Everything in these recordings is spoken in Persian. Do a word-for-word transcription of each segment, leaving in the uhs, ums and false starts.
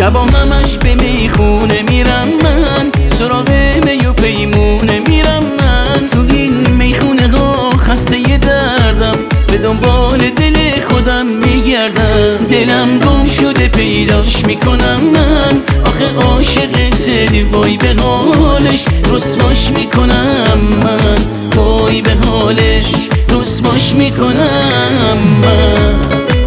شبا همش به میخونه میرم من، سراغ می و پیمونه میرم من. تو این میخونه ها خسته ی دردم، به دنبال دل خودم میگردم. دلم گم شده پیداش میکنم من، آخه عاشقته وای به حالش رسواش میکنم من. وای به حالش رسواش میکنم من.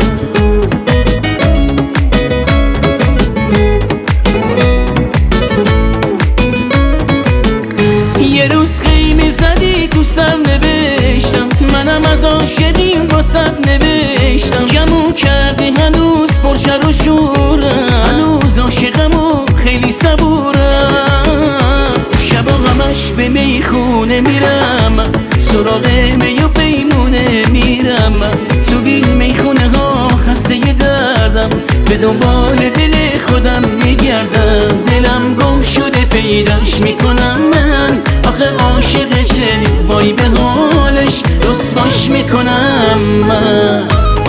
یه روز خیمه زدی تو سر نوشتم، منم از عاشقیم واسه نوشتم. جمع کردی هنوز پرشر و شورم، هنوز عاشقم و خیلی صبورم. شبا همش به میخونه میرم، سراغ می و پیمونه میرم. تو این میخونه ها خسته ی دردم، به دنبال دل خودم میگردم. دلم گم شده پیداش میکنم من، آخه عاشقشه وای به حالش رسواش میکنم من.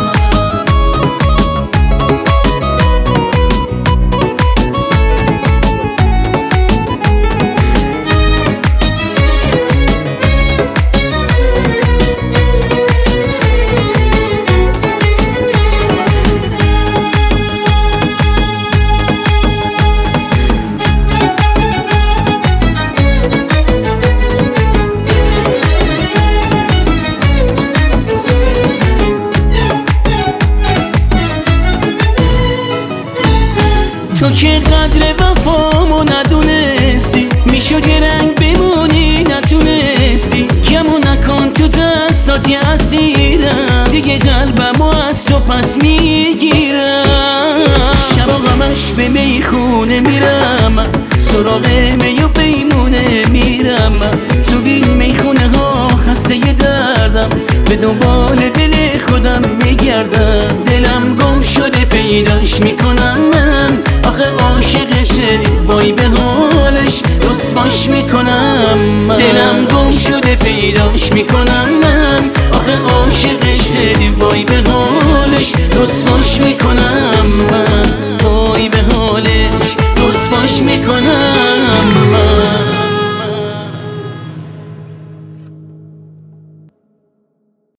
تو که قدر وفامو ندونستی، میشد یه رنگ بمونی نتونستی. کمو نکن تو دستات یه اسیرم، دیگه قلبمو از تو پس میگیرم. شبا همش به میخونه میرم، سراغ می و پیمونه میرم. تو این میخونه ها خسته ی دردم، به دنبال دل خودم میگردم. دلم گم شده پیداش میکنم من، آخه عاشقشه وای به حالش رسواش میکنم من. دلم گم شده پیداش میکنم